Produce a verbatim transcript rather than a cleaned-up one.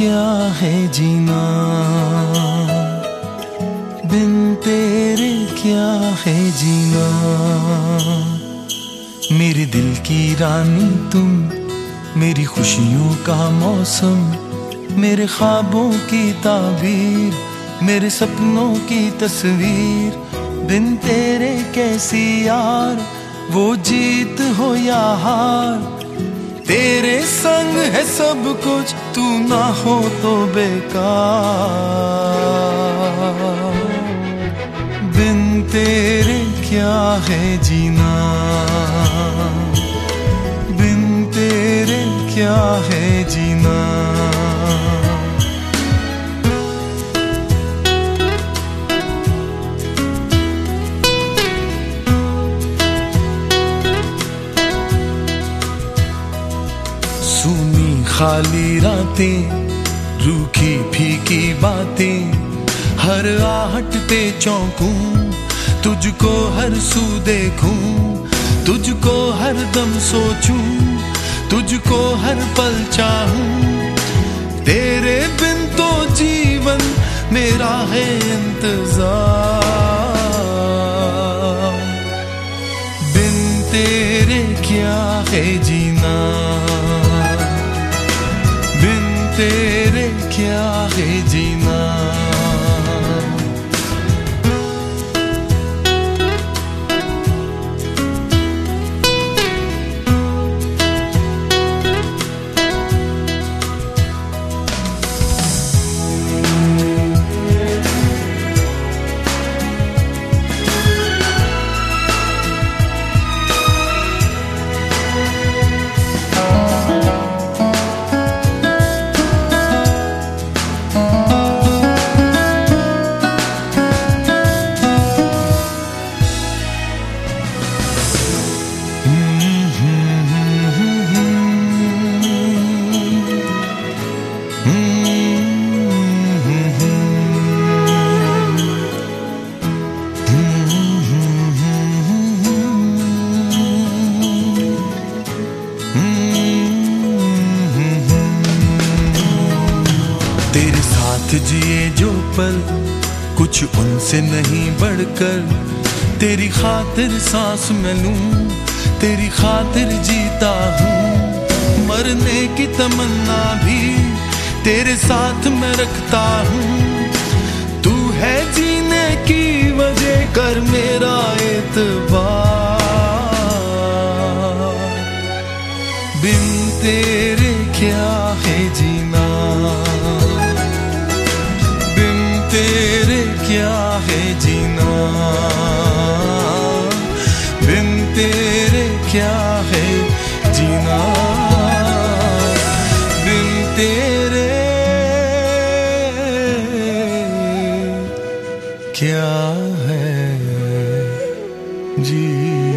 क्या है जीना, बिन तेरे क्या है जीना। मेरे दिल की रानी तुम, मेरी खुशियों का मौसम, मेरे ख्वाबों की ताबीर, मेरे सपनों की तस्वीर। बिन तेरे कैसी यार, वो जीत हो या हार। तेरे संग है सब कुछ, तू ना हो तो बेकार। बिन तेरे क्या है जीना, बिन तेरे क्या है जीना। सुनी खाली रातें, रूखी फीकी बातें, हर आहट पे चौंकूं, तुझको हर सू देखूं, तुझको हर दम सोचूं, तुझको हर पल चाहूं। तेरे बिन तो जीवन मेरा है इंतजार। बिन तेरे क्या है जीना, बिन तेरे क्या है जीना। तेरे साथ जिए जो पल, कुछ उनसे नहीं बढ़कर। तेरी खातिर सांस मैं लूं, तेरी खातिर जीता हूँ। मरने की तमन्ना भी तेरे साथ मैं रखता हूँ। तू है जीने की वजह, कर मेरा एतबार। बिन तेरे क्या है जीना, बिन तेरे क्या है जीना। बिन तेरे क्या है जीना, बिन तेरे क्या है जीना।